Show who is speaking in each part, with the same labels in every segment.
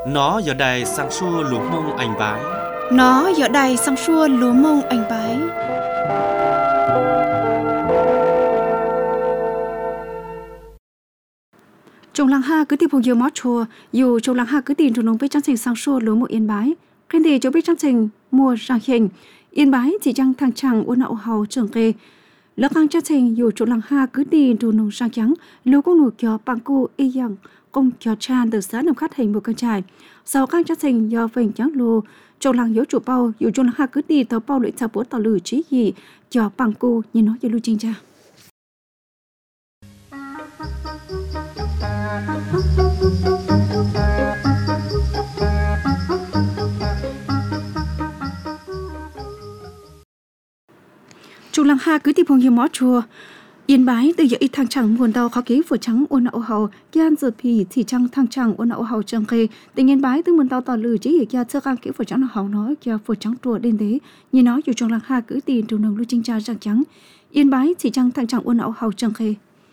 Speaker 1: Nó giờ đài sang xua lúa mông anh bái.
Speaker 2: Nó giờ đài sang xua lúa mông anh bái. Trong làng ha cứ tìm phong yêu mót chùa, dù trong làng ha cứ tìm trong nông biết trang trình sang xua lúa mông yên bái. Khi thì cho biết trang trình mua sang hình yên bái chỉ trang thang chẳng uốn nậu hầu trường kê. Lỡ khang trang trình dù trong làng ha cứ tìm trong nông sang trắng lúa công nụ cho bằng cu y yang công cho tràn từ xã nằm khát hình một căn trại. Sau khang trang trình do vệnh trắng lô trong làng yếu chủ bao dù trong làng ha cứ tìm tàu bao luyện thảo bố tàu lử trí gì cho bằng cu như nó cho lưu trình cha. Trong làng ha cứ tìm phong yêu mót chùa yên bái từ giờ ít thang chẳng nguồn đầu khó ký vừa trắng ôn nậu hầu gian giờ thì chỉ trăng thang chẳng ôn nậu hầu trăng khê tình yên bái từ nguồn đầu tỏ lử chỉ kia sơ khang ký vừa trắng nậu hầu nói kia vừa trắng trùa đen thế như nói dù trong làng ha cứ tìm trù nồng lưu trinh cha rạng trắng yên bái chỉ trăng thang chẳng ôn nậu hầu trăng khê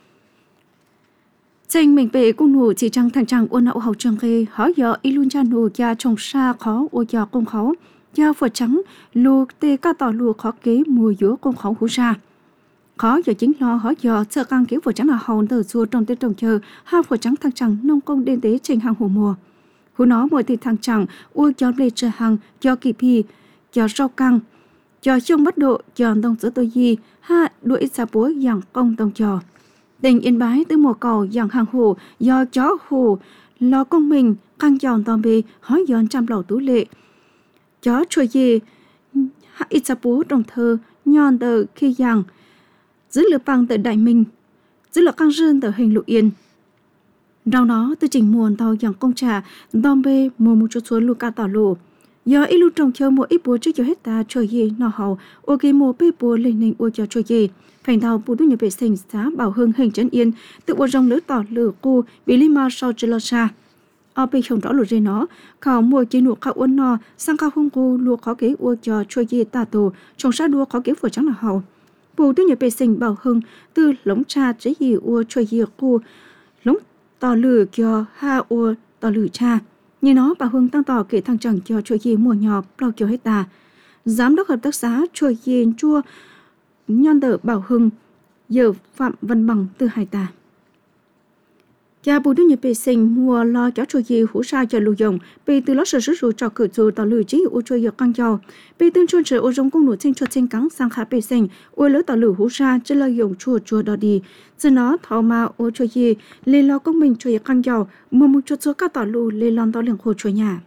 Speaker 2: tranh mình về cung nụ chỉ trăng thang chẳng ôn nậu hầu trăng khê hỏi giờ ilun cha nụ kia trồng xa khó ô giờ công khó giờ vừa trắng lù tê ca tỏ lù khó kế mùa giữa công khó hú ra khó giờ chính lo hỏi giờ sơ căn kiểu vừa trắng là hầu từ xua trong tết trồng chờ hai vừa trắng thang chẳng nông công đen tế trên hàng hồ mùa hú nó mùa thì thang chẳng ua cho lê chờ hàng cho kỳ phi cho rau căng cho chung bắt độ cho đông giữa tôi gì ha đuổi xa búa dạng công đông chờ tình yên bái từ mùa cầu dạng hàng hồ do chó hồ lo công mình căng giòn tòm bì hỏi giòn trăm lầu tú lệ chó chua gì ít xa búa đồng thơ nhon tờ khi dạng giữ lửa bằng từ đại minh giữ lửa căng rơn từ hình lụ yên đau nó từ trình muôn tàu dạng công trà đom bê mùa một chút xuống luca tỏ lộ giờ ít lúc trồng chơi một ít búa trước cho hết ta chơi gì nọ hậu ô kê mùa bê búa lên ninh ô cho chơi gì thành thao bù tu nhập vệ sinh xã bảo hưng hình trấn yên tự bùa rong lửa tỏ lửa cu bị lima sau chơi lo xa ở bên không rõ lụt dây nó khảo mùa chỉ nụ khảo uốn nọ sang khảo hung cu lùa khó kế ô cho chơi gì ta tổ trồng sát đua khó kế vừa trắng là hậu bù tu nhập vệ sinh bảo hưng từ lống cha chế gì ô chơi gì cu lống tỏ lửa cho ha ô tỏ lửa cha như nó bà hưng tăng tỏ kể thằng chẳng cho chơi gì mùa nhỏ bao cho hết ta giám đốc hợp tác xã chơi gì chua nhân tờ bảo hưng giờ phạm văn bằng từ hải ta cha bù tu nhập vệ sinh mua lo cho chơi gì hú sa cho lưu dùng bị từ lót sở sử cho cử dù tỏ lử trí ô chơi căng dầu bị tương chuyên sở ô rong công nụ trên cho trên cắn sang khá vệ sinh ô lỡ tỏ lử hú sa cho lợi dụng chùa đỏ đi giờ nó thảo mà ô chơi gì lên lo công mình chơi căng dầu mua một chút số các tỏ lù lên lon tỏ lượng hồ chơi nhà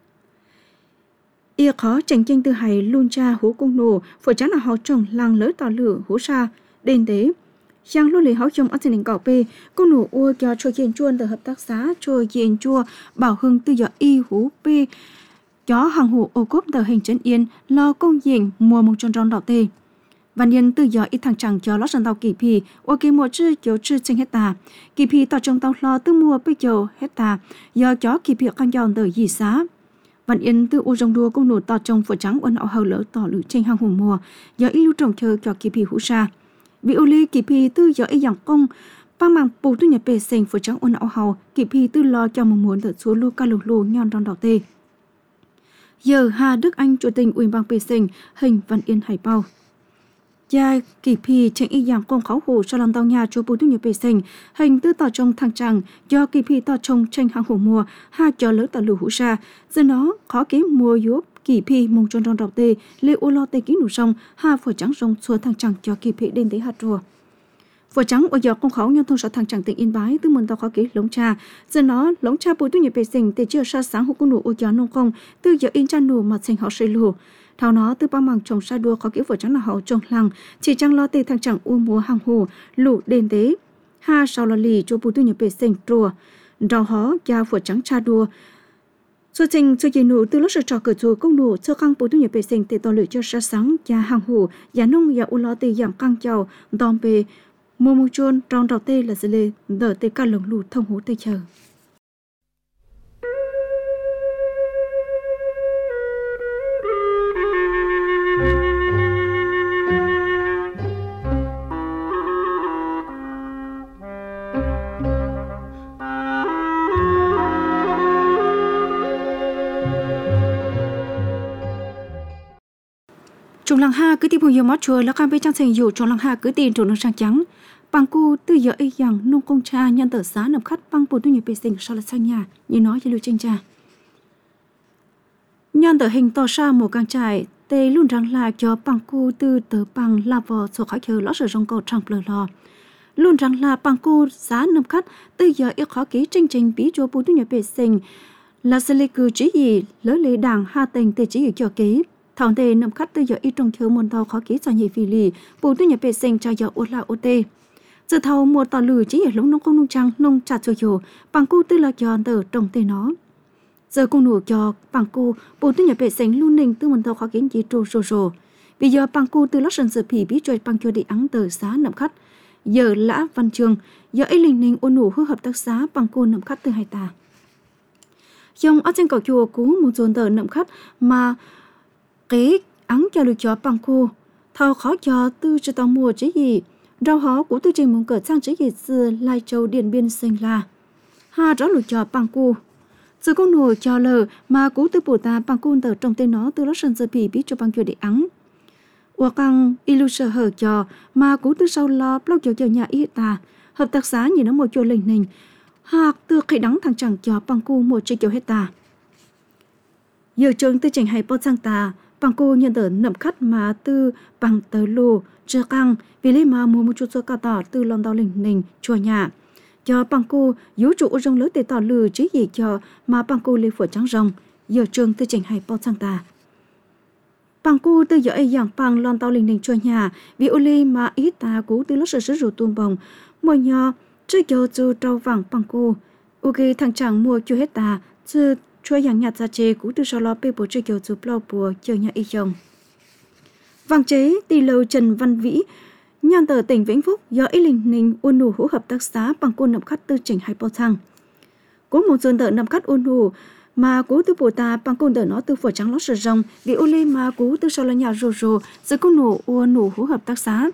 Speaker 2: ia khó tranh tranh từ hải luôn cha hú công nụ phải chắn là họ trồng làng lỡ tỏ lử hú sa đền tế giang luôn lấy háo trong ở trên cỏ pe công nụ ua cho chơi yên chuôn từ hợp tác xã chơi yên chua bảo hưng từ giờ y hú pe chó hàng hủ ô cốp từ hình trấn yên lo công diện mùa một tròn tròn đỏ tê văn yên từ giờ ít thằng chẳng cho lót sân tàu kỳ phi ô kỳ mùa chư kiểu chư trên hecta kỳ phi tàu trong tàu lo từ mùa bây giờ hecta do chó kỳ phi căng giòn từ gì xá văn yên từ ô rong đua công nụ tàu trong phở trắng uốn ảo hầu lỡ tỏ lử trên hàng hủ mùa do ít lưu trồng chơi cho kỳ phi hú sa vì ô lê kỳ phi từ giờ ấy dạng công bằng màng bù tu nhập bể sinh phở trắng uốn ảo hầu kỳ phi từ lo cho một muốn thợ số lu ca lục lù nhon đòn đỏ tê giờ Hà Đức Anh chủ tịch ủy ban bể sinh hình văn yên hải bao gia kỳ phi tranh y dạng công khảo hồ cho làm tàu nhà cho bù tu nhập bể sinh hình tư tỏ trong thang tràng do kỳ phi tỏ trong tranh hàng hồ mùa ha cho lỡ tỏ lù hũ sa giờ nó khó kế mùa yếu kỳ phi mông tròn tròn đỏ tê lê ô lo tê ký nụ sông ha phở trắng rong xua thang tràng cho kỳ phi đến tới hạt rùa phở trắng ở giờ công khảo nhân thôn xã thang tràng tỉnh Yên Bái từ môn tàu khó kế lống cha giờ nó lống cha bù tu nhập bể sinh từ chưa sa sáng hồ cung nụ ô giờ nông công từ giờ in cha nụ mà sinh họ xây lù thảo nó từ bao màng trồng sa đua khó kế phở trắng là họ trồng làng chỉ trăng lo tê thang tràng u mùa hàng hồ lũ đền tế ha sau là lì cho bù tu nhập bể sinh rùa rau hó gia phở trắng cha đua số trình số gì nụ từ lúc sở trò cử dù công nụ sơ khang bố tu nhập vệ sinh để tỏ lựa cho sa sáng và hàng hủ và nông và u lo từ dạng căng chào đòn về mùa mùa trôn trong đầu tê là gì lệ đỡ tê cả lồng lụt thông hú tê chờ Trong làng ha cứ tìm hiểu mót chùa là cam bên trang thành dụ trong làng ha cứ tìm trộn sang trắng. Bằng cô từ giờ ấy rằng nông công cha nhân tờ xá nằm khát bằng bộ tu nhập bề sinh sau là sang nhà như nói cho lưu tranh cha. Nhân tờ hình to sa một càng trải tê luôn rằng là cho bằng cô từ tờ bằng là vò số khỏi chờ lõ sở rong cầu trăng bờ lò. Luôn rằng là bằng cô giá nằm khát từ giờ ấy khó ký chương trình bí cho bộ tu nhập bề sinh là sẽ lê cư chỉ gì lỡ lê đảng ha tình tê chỉ cho ký. Thảo tê nằm khát từ giờ ấy trong thiếu môn tàu khó ký cho nhị phi lì bộ tu nhập bề sinh cho giờ ô là ô tê. Giờ thầu mua tàu lử chỉ ở lũng nông công nông trang nông chặt cho dù bằng cô tư là cho tờ trồng tê nó. Giờ cô nụ cho bằng cô bộ tư nhập bệ sinh luôn ninh tư môn tàu khó kiến chỉ trô rô rô. Vì giờ bằng cô tư lót sân sự phỉ bí trôi bằng cho đi ắng tờ xá nằm khát. Giờ lã văn trường, giờ ấy linh ninh ôn nụ hư hợp tác xá bằng cô nằm khát từ hai ta. Dòng ở trên cầu chùa cú một dồn tờ nằm khát mà kế ắng cho được cho bằng cô. Thầu khó cho tư cho tàu mua chứ gì. Rau hó của tư trình muốn cỡ sang chế dịch xưa Lai Châu Điện Biên sinh là ha rõ lụt cho bằng cu giờ con nổi cho lờ mà cú tư bổ ta bằng cun tờ trong tên nó từ lót sân giờ bị biết cho bằng cho để ắng hoặc bằng ilu sợ hở cho mà cú tư sau lo lâu cho nhà ít ta hợp tác xã như nó một chỗ lình nình hoặc từ khi đắng thằng chẳng cho bằng cu một chiếc kiểu hết ta giờ trường tư trình hay bớt sang ta bằng cô nhận tờ nậm khát mà tư bằng tờ lù chưa căng vì lý mà mua một chút số cả tỏ từ lòng tàu lình nình chùa nhà cho bằng cô yếu trụ rong lớn để tỏ lừ chứ gì cho mà bằng cô lên phổi trắng rong giờ trường tư trình hay bao sang ta bằng cô từ giờ ấy dạng bằng lòng tàu lình nình chùa nhà vì ô ly mà ít ta cú từ lúc sử dụng tuôn bồng mua nhỏ chưa cho chú trâu vàng bằng cô ok thằng chàng mua chưa hết ta chưa chua dạng nhạt ra chê cú từ sau lo bê bố chưa cho chú plau bùa chờ nhà y chồng vàng chế tỷ lầu Trần Văn Vĩ nhân tờ tỉnh Vĩnh Phúc do ý linh ninh ôn nụ hữu hợp tác xá bằng cô nằm khát tư chỉnh hai bao thăng có một dồn tờ nằm khát ôn nụ mà cố tư bổ ta bằng cô tờ nó từ phổi trắng lót sờ rong vì ô lê mà cố tư sau là nhà rồ rồ giữa cô nụ ôn nụ hữu hợp tác xá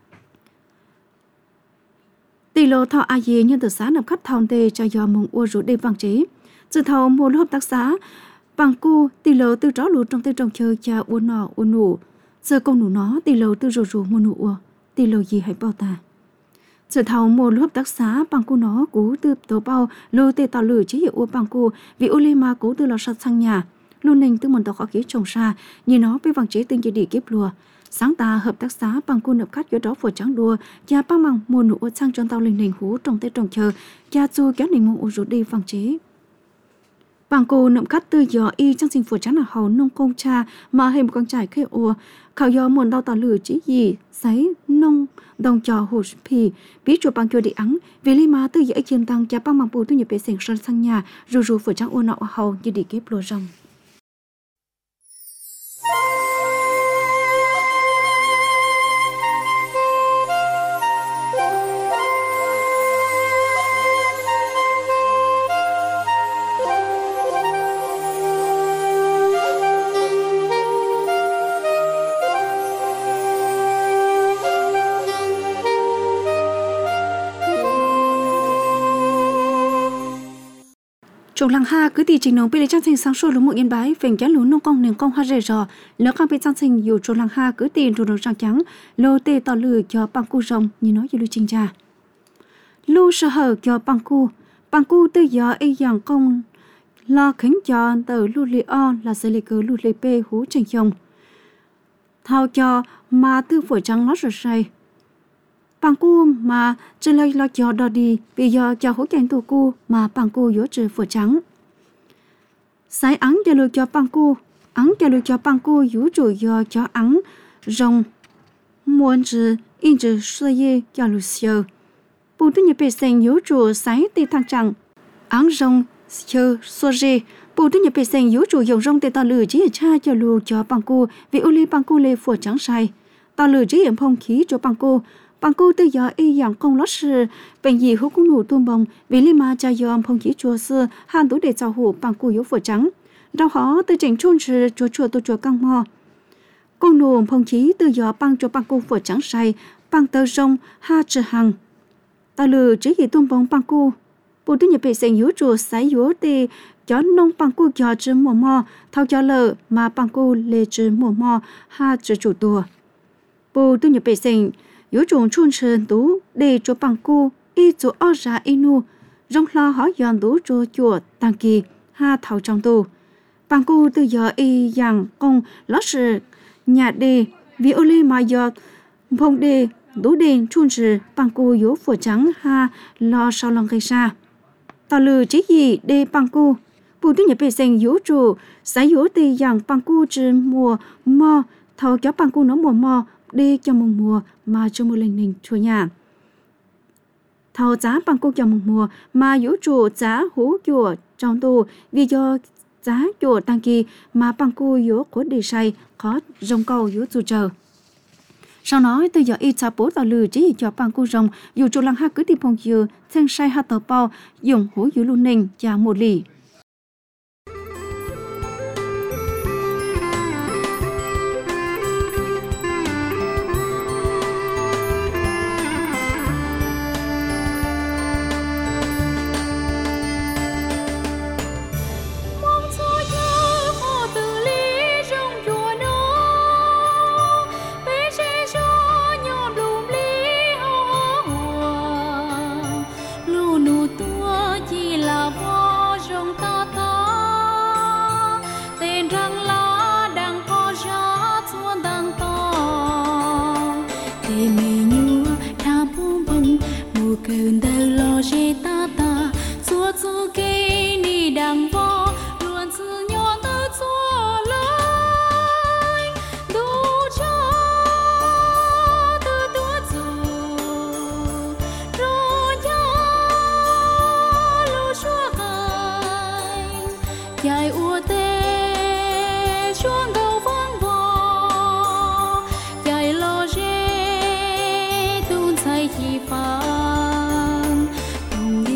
Speaker 2: tỷ lầu thọ ai dê nhân tờ xá nằm khát thòng tê cho do mong ôn rủ đêm vàng chế dự thầu một hợp tác xá bằng cô tỷ lầu từ đó lụt trong tê trồng chơi cha ôn nọ ôn nụ giờ công nụ nó tỷ lầu từ rồ rồ mua nụ ua tỷ lầu gì hay bao ta giờ thầu một hợp tác xá bằng cô nó cố từ tàu bao lô tê tàu lử chỉ hiệu ua bằng cô vì ô lê mà cố từ lò sắt sang nhà luôn ninh từ một tàu khó ký trồng xa như nó với vàng chế tinh chỉ đi kiếp lùa sáng ta hợp tác xá bằng cô nộp cắt giữa đó phổi trắng đua cha bằng bằng mua nụ ua sang cho tàu linh linh hú trong tê trồng chờ cha chu kéo ninh mua rút đi vàng chế bằng cô nộp cắt từ giờ y trong sinh phổi trắng là hầu nông công cha mà hình con trải khê ua khảo do muốn đau tàu lử chỉ gì sấy nông đồng trò hồ phì biết chùa bằng chùa đi ắng vì lý mà từ dễ chiến tăng cha bằng bằng bù tu nhập bể sành sang nhà rù phổi trắng ôn nọ hầu như đi kép lùa rồng Trong làng ha cứ tì trình nông bị trang sinh sáng sủa lúa mùa yên bái phèn chán lúa nông công nền công ha rề rò lỡ cam bị trang sinh dù trong làng ha cứ tì rồi đồ trang trắng lô tê tỏ lử cho bằng cu rồng như nói với lưu trình trà lưu sơ hở cho bằng cu từ giờ ấy dạng công lo khánh cho tờ lưu li o là sẽ lì cứ lưu li p hú trình chồng thao cho mà tư phổi trắng nó rồi say bằng cu mà trên lấy lo cho đò đi bây giờ cho hỗ trợ tù cu mà bằng cu yếu trừ phổi trắng sái ắng cho lưu cho bằng cu ắng cho lưu cho bằng cu yếu trừ do cho ắng rồng muốn trừ in trừ sơ ye cho lưu sơ bù tu nhập bể xanh yếu trừ sái tê thang chẳng ắng rồng sơ sơ ye bù tu nhập bể xanh yếu trừ dòng rồng tê tao lử chỉ cha cho lưu cho bằng cu vì ô lê bằng cu lê phổi trắng sai tao lử chỉ hiểm phong khí cho bằng cô từ giờ y dạng công lót sư bệnh gì hữu cũng nụ tuôn bông vì lý mà cha dòm phong chỉ chùa xưa hàn túi để chào hủ bằng cô yếu phổi trắng rau hó từ chỉnh chôn sư chùa tôi căng mò cô nụ phong chỉ từ giờ bằng cho bằng cô phổi trắng say bằng tờ rong ha trừ hằng ta lừa chỉ gì tuôn bông bằng cô bộ tư nhập bể xanh yếu chùa sái yếu tê cho nông bằng cô cho chứ mùa mò thao cho lợ mà bằng cô lê chứ mùa mò ha chứ chủ tùa bù tư nhập bệ sinh yếu trùng chuôn sơn tú để cho bằng cô y chủ ở ra inu rong lo hỏi dọn tú cho chùa tăng kỳ ha thao trong tù bằng cô từ giờ y rằng công lót sự nhà đề vì ô lê mà giờ phong đề đủ đền chuôn sự bằng cô yếu phổ trắng ha lo sau lòng gây xa tao lừa chỉ gì để bằng cô bù tư nhập bệ sinh yếu trụ sẽ yếu tì rằng bằng cô chứ mùa mò thao cho bằng cô nó mùa mò đi cho mùa mùa mà cho mùa linh linh chùa nhà thao giá bằng cô cho mùa mùa mà yếu trụ giá hú chùa trong tù vì do giá chùa tăng kỳ mà bằng cô yếu của đi say khó rong cầu yếu trụ chờ sau nói từ giờ ít bố tao lừa chỉ cho bằng cô rong dù trụ lăng ha cứ tìm phong dừa thêm say ha tàu bao dùng hú yếu luôn ninh và một lì
Speaker 3: dài ua tê xuống cầu vang vò dài lo rê tuôn say chi phang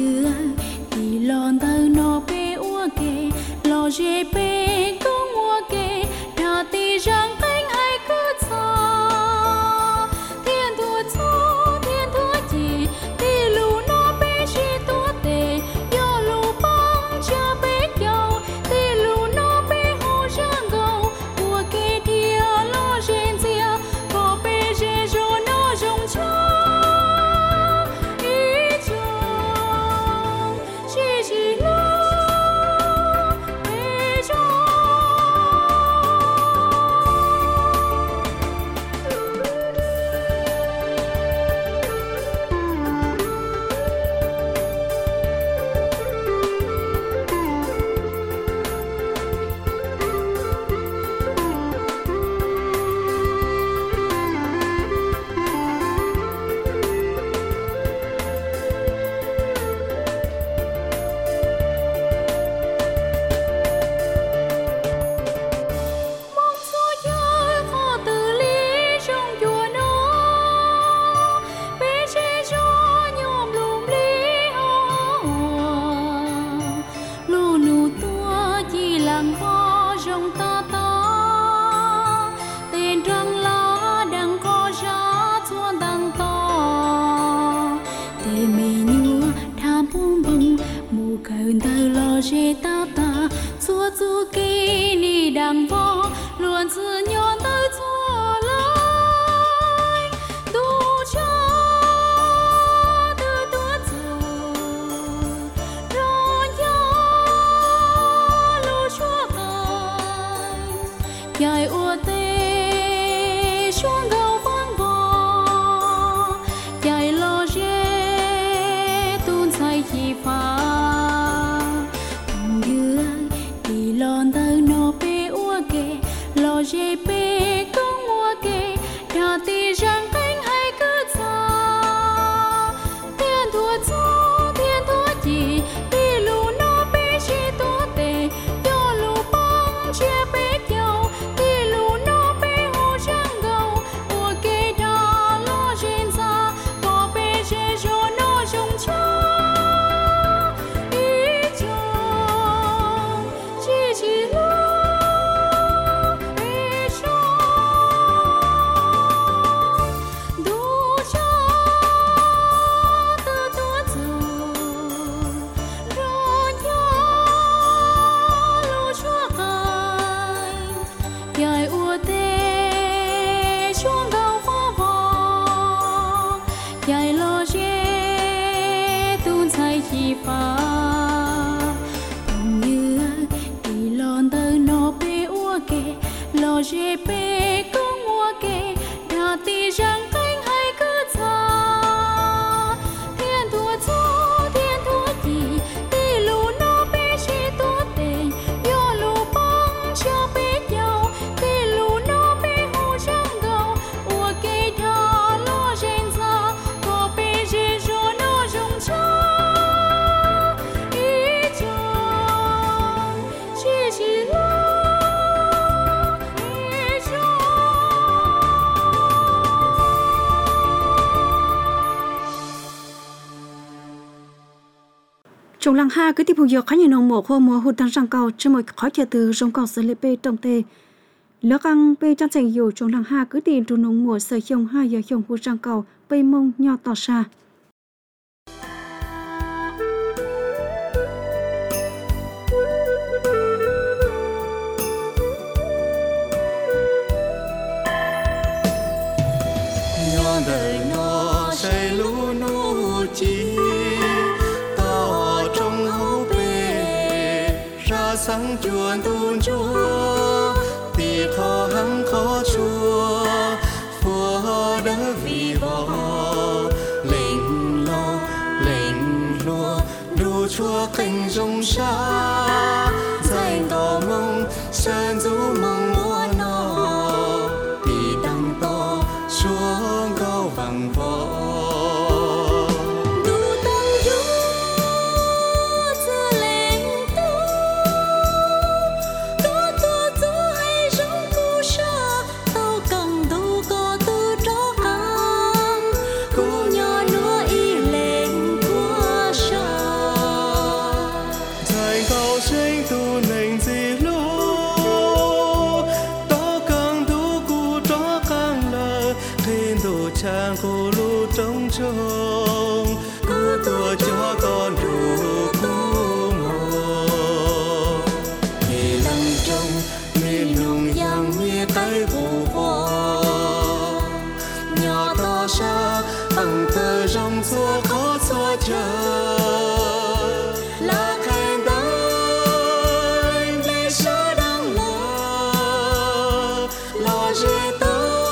Speaker 2: Trong làng ha cứ tiếp tục giờ khá nhiều nông mộ khô mùa hụt tăng sang cầu cho một khó chờ từ trong cầu xử lý bê trong tê lỡ căng bê trang thành dù trong làng ha cứ tìm trong nông mùa sở chồng hai giờ chồng hụt sang cầu bê mông nho tỏ xa
Speaker 4: nho đời nó say lũ nụ chi sáng chuồn tuôn chúa thì khó hăng khó chúa phùa đỡ vì bỏ lệnh lúa đủ chúa cành rồng xa dành tỏ mong sơn du mong mua nó thì đăng to xuống cao vàng võ chàng cô lu trống trông cô tua cho con đủ cô mồ thì lăng trong miền nông giang mía cái vụ hoa nhỏ to xa bằng tờ rong xua khó xua chờ là khen tới để sơ đang lo dễ tới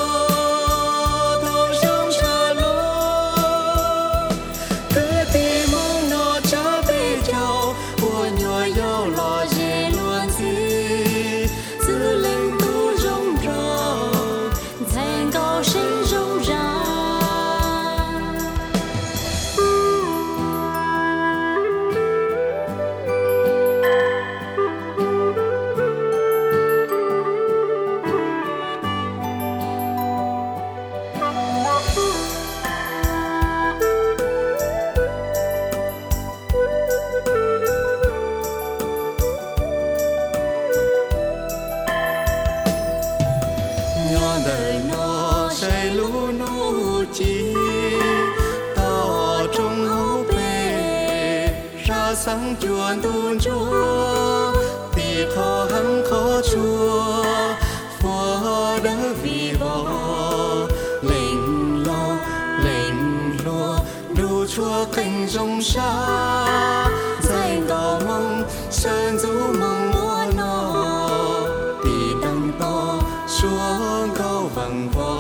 Speaker 4: đời nó say lũ nụ chi tỏ trong hố bề ra sáng chuồn tuôn chúa thì khó hăng khó chúa phùa đỡ vì bỏ lệnh lúa đủ chúa cành rồng xa dành tỏ mong sơn du mong mua nó thì đăng to xuống cao vàng võ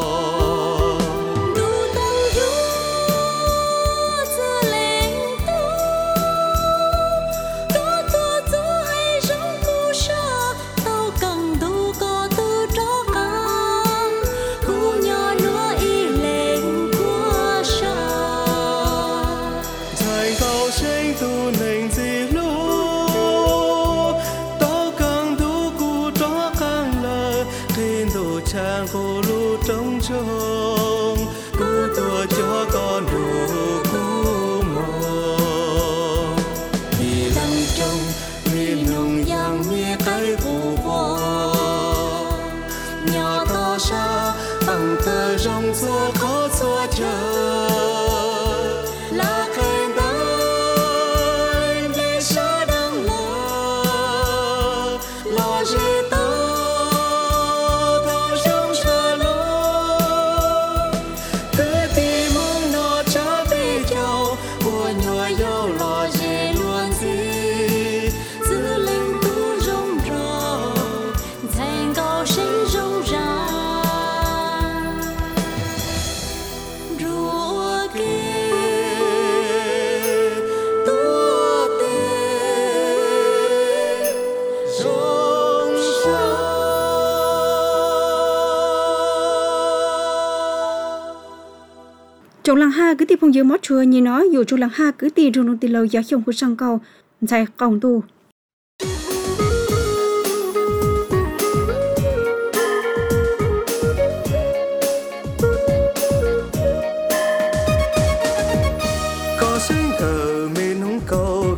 Speaker 4: chàng cô lu trống trông cô tua cho con đủ cô mồ thì lăng trong miền nông giang mía cái vụ hoa nhỏ to xa bằng tờ rong xua khó xua chờ là khen tới để sơ đang lo dễ tới
Speaker 2: Trong làng ha cứ tìm phong dưới mót chùa như nó dù trong làng ha cứ tìm trong nông tiền lâu giá chồng của sang cầu dài còng tu
Speaker 4: có sinh cờ mình không cầu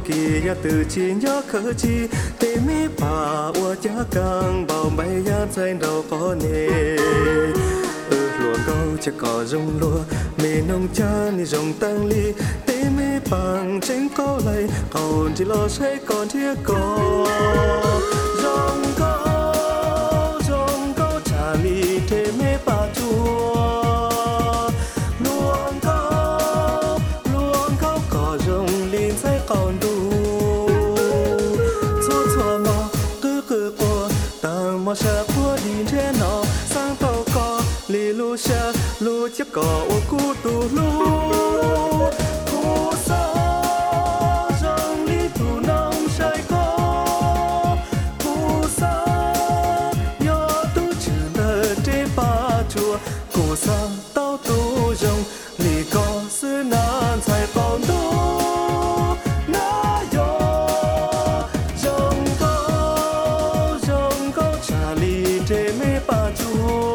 Speaker 4: từ chi nhớ khờ chi tê mi bà ua cha càng bao bay ya dây đầu có nề luồng câu chỉ có rong lúa mì nông cha ni rong tăng ly tê mi bằng tranh câu lại còn chỉ lo say còn thiết có rong câu trả ly tê mi bà chua luồng câu có rong linh say còn đủ chua mò cứ qua tang mò sa qua đi thế nào sang tàu có lì lu xa lu chiếc cỏ ô cú tu lu cú sa rong li tu nong sai có cú sa yo tu chữ nợ chế ba chùa cú sa tao tu rong lì có sư nan sai còn tu na yo rong câu trả lì chế mê ba chùa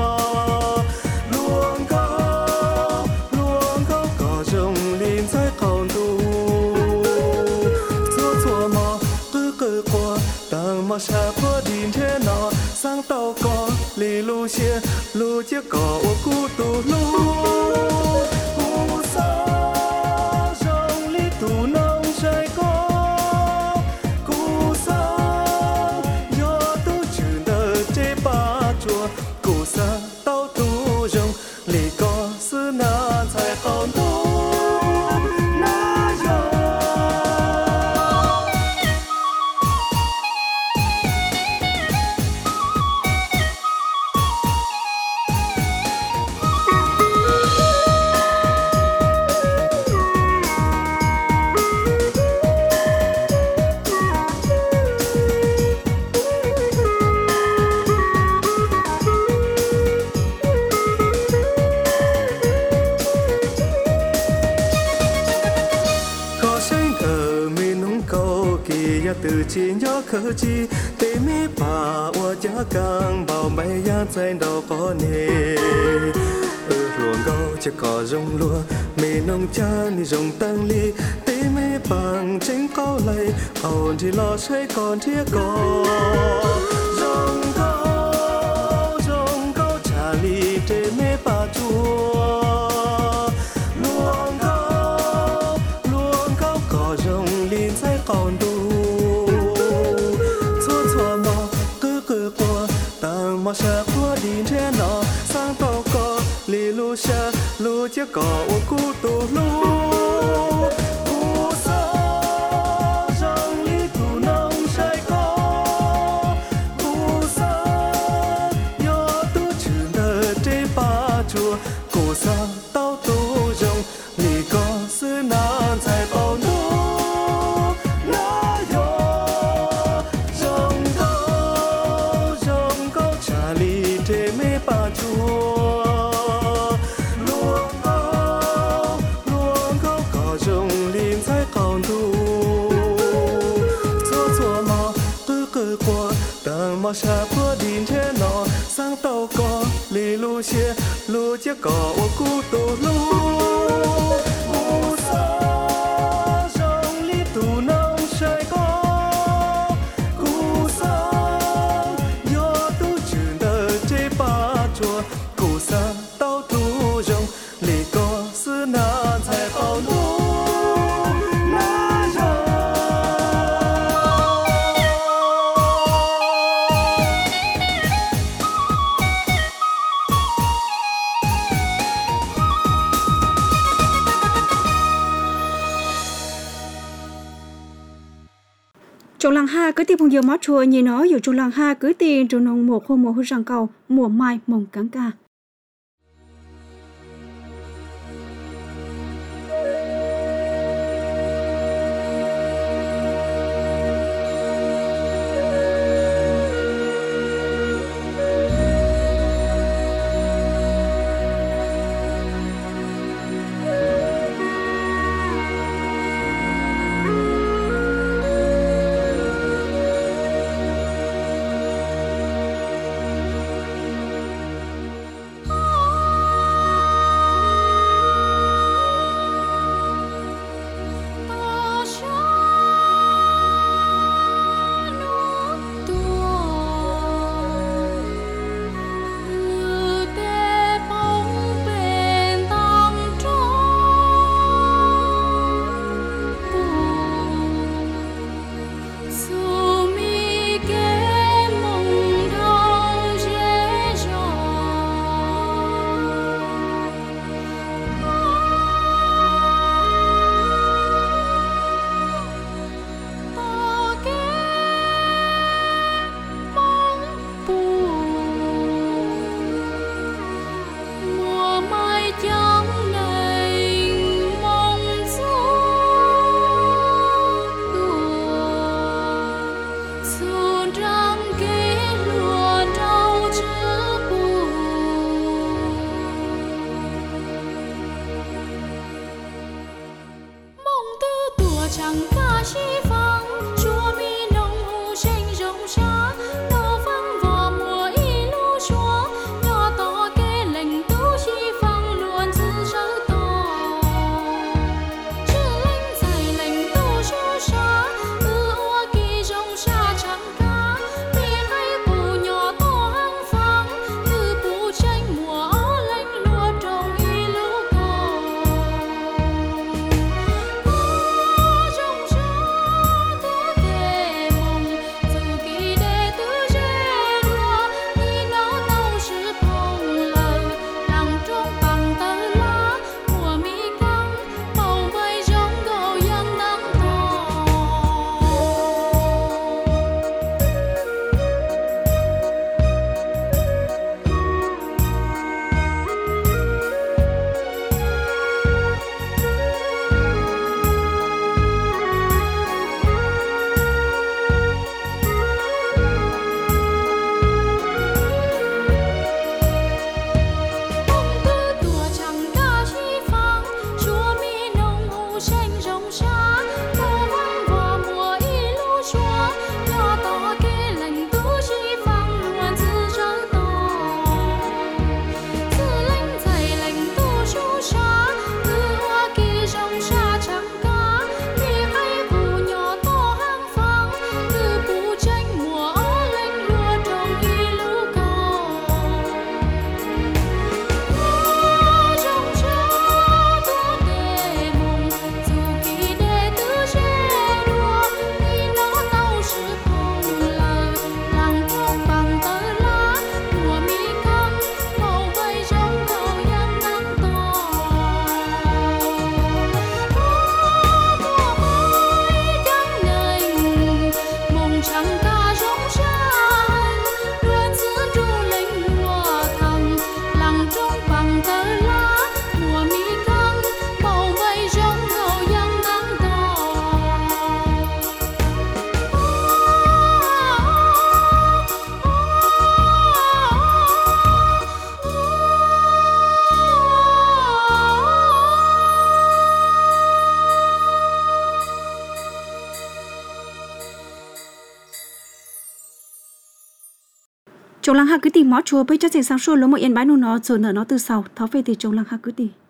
Speaker 4: sa qua đi thế nào sang tàu có lì lu xe lu chiếc cỏ ô cú tu lu cú sa rong li tu nong sai có cú sa yo tu chữ nợ chế ba chùa cú sa tàu tu rong lì có sư na sai còn tu từ chi nhớ khờ chi tê mi bà ua cha càng bao bay ya dây đầu có nề luồng câu chỉ có rong lúa mì nông cha ni rong tăng ly tê mi bằng tranh câu lại còn thì lo say còn thiết có rong câu trả ly tê mi bà chua luồng câu có rong linh say còn đủ mà sa qua đi thế nào sang tàu có lì lu xa lu chiếc cỏ ô cú tu lu cú sa rong li tu nong sai có cú sa yo tu chữ nợ chế ba chùa cú sa tao tu rong lì có sư nan sai bao nu mà sa qua đi thế nào sang tàu có lì lu xe lu chiếc cỏ ô cú tu lu cú sa rong li tu nong sai có cú sa yo tu chữ nợ chế ba chùa cú sa tao tu rong lì có sư nan sai bao nu
Speaker 2: Trong làng ha cứ tìm phong giờ mót chùa như nó dù trong làng ha cứ tìm trong nông một hôm mùa hư răng cầu mùa mai mồng cắn ca. Chồng lăng ha cứ tìm mó chùa bây chắc sẽ sang xua lỗ một yên bãi nụ nó rồi nở nó từ sau tháo về thì chồng lăng ha cứ tìm